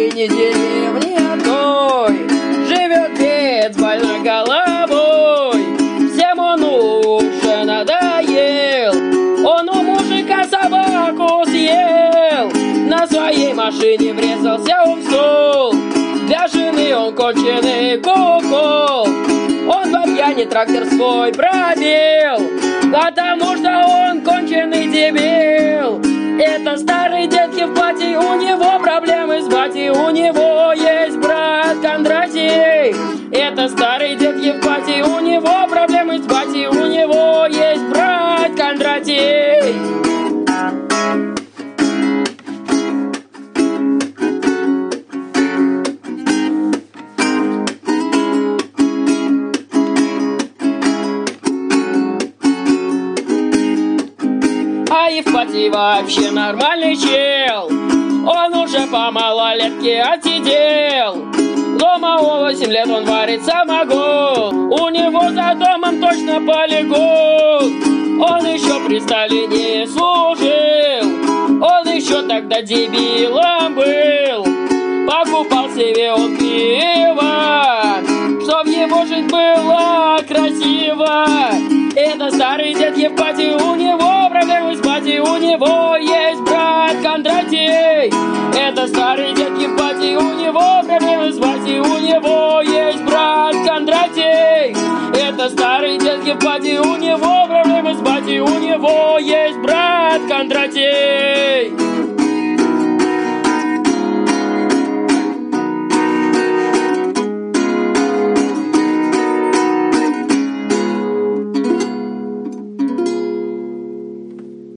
окраине деревни одной живет дед с больной головой. Всем он уже надоел, он у мужика собаку съел. На своей машине врезался он в стол, для жены он конченый кукол. Он во пьяни трактор свой пробил, потому что он конченый дебил. Это старый дедки в платье, у него проблемы с батей, у него есть брат Кондратий. Это старый дедки в платье, у него проблемы с батей, у него есть брат Кондратий. А Евпатий вообще нормальный чел, он уже по малолетке отсидел. Дома у 8 лет он варит самогон, у него за домом точно полигон. Он еще при Сталине служил, он еще тогда дебилом был. Покупал себе он пиво, чтоб его жизнь была красиво. Это старый дед Евпатий, у него проблемы с батей, у него есть брат Кондратий. Это старый дед